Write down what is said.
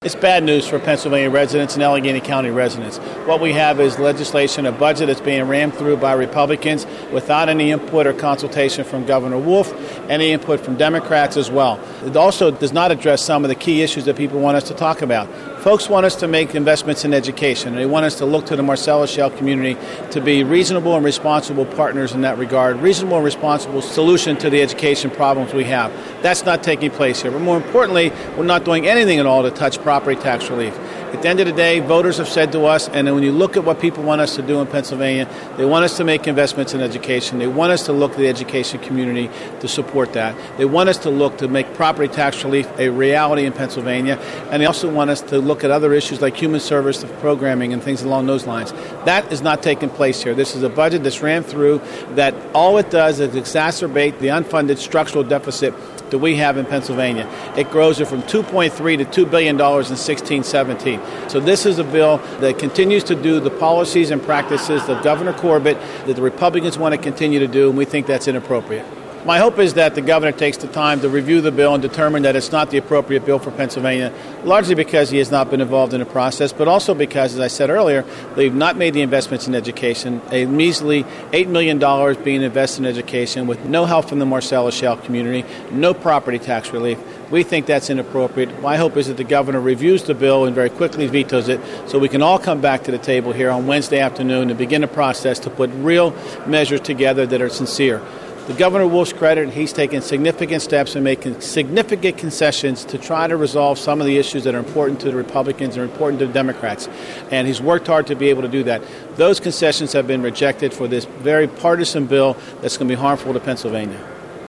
It's bad news for Pennsylvania residents and Allegheny County residents. What we have is legislation, a budget that's being rammed through by Republicans without any input or consultation from Governor Wolf, any input from Democrats as well. It also does not address some of the key issues that people want us to talk about. Folks want us to make investments in education. They want us to look to the Marcellus Shale community to be reasonable and responsible partners in that regard, reasonable and responsible solution to the education problems we have. That's not taking place here. But more importantly, we're not doing anything at all to touch property tax relief. At the end of the day, voters have said to us, and when you look at what people want us to do in Pennsylvania, they want us to make investments in education. They want us to look to the education community to support that. They want us to look to make property tax relief a reality in Pennsylvania, and they also want us to look at other issues like human service programming and things along those lines. That is not taking place here. This is a budget that's ran through that all it does is exacerbate the unfunded structural deficit that we have in Pennsylvania. It grows it from $2.3 to $2 billion in 16-17. So this is a bill that continues to do the policies and practices of Governor Corbett that the Republicans want to continue to do, and we think that's inappropriate. My hope is that the governor takes the time to review the bill and determine that it's not the appropriate bill for Pennsylvania, largely because he has not been involved in the process, but also because, as I said earlier, they've not made the investments in education, a measly $8 million being invested in education with no help from the Marcellus Shale community, no property tax relief. We think that's inappropriate. My hope is that the governor reviews the bill and very quickly vetoes it so we can all come back to the table here on Wednesday afternoon and begin a process to put real measures together that are sincere. The Governor Wolf's credit, he's taken significant steps and making significant concessions to try to resolve some of the issues that are important to the Republicans and important to the Democrats. And he's worked hard to be able to do that. Those concessions have been rejected for this very partisan bill that's going to be harmful to Pennsylvania.